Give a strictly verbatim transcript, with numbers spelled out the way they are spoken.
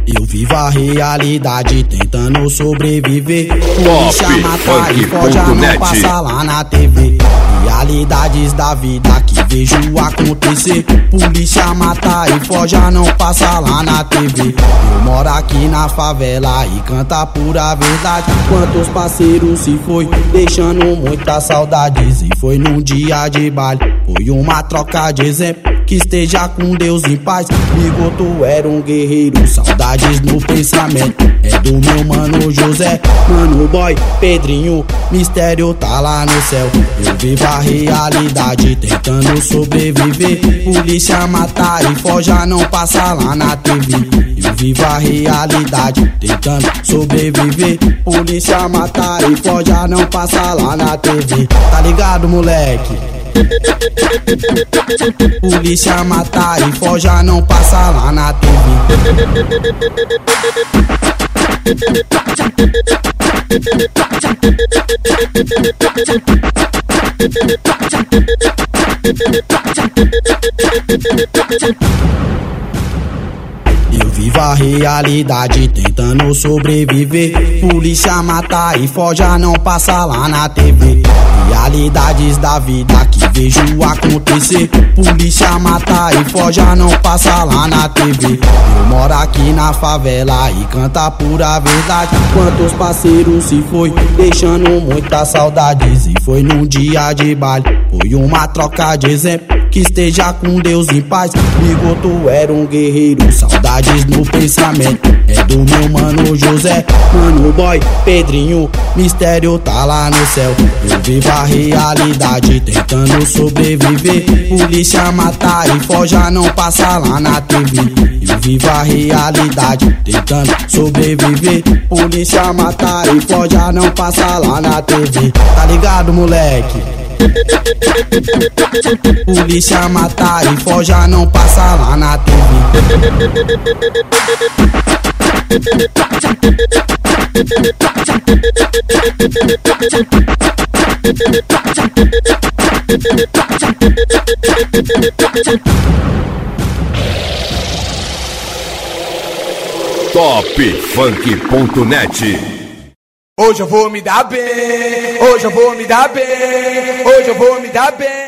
Eu vivo a realidade tentando sobreviver. Polícia mata e foge, não passa lá na T V. Realidades da vida que vejo acontecer. Polícia mata e foge, não passa lá na T V. Eu moro aqui na favela e canta a pura verdade. Quantos parceiros se foi, deixando muitas saudades. E foi num dia de baile, foi uma troca de exemplo. Que esteja com Deus em paz. Bigoto era um guerreiro, saudades no pensamento. É do meu mano José, mano boy, Pedrinho, mistério tá lá no céu. Eu vivo a realidade tentando sobreviver. Polícia mata e foge, não passa lá na T V. Eu vivo a realidade tentando sobreviver. Polícia mata e foge, não passa lá na T V. Tá ligado, moleque? Polícia mata e foge, não passa lá na T V. Eu vivo a realidade tentando sobreviver. Polícia mata e foge, não passa lá na T V. Realidades da vida que vejo acontecer. Polícia mata e foge, não passa lá na T V. Eu moro aqui na favela e canta a pura verdade. Quantos parceiros se foi, deixando muitas saudades. E foi num dia de baile, foi uma troca de exemplo. Que esteja com Deus em paz. Bigoto era um guerreiro, saudades no pensamento. É do meu mano José, mano boy, Pedrinho, mistério tá lá no céu. Eu vivo a realidade tentando sobreviver. Polícia mata e foge, não passa lá na T V. Eu vivo a realidade tentando sobreviver. Polícia mata e foge, não passa lá na T V. Tá ligado, moleque? Polícia mata e foge, não passa lá na T V. top funk ponto net. Hoje eu vou me dar bem, hoje eu vou me dar bem, hoje eu vou me dar bem.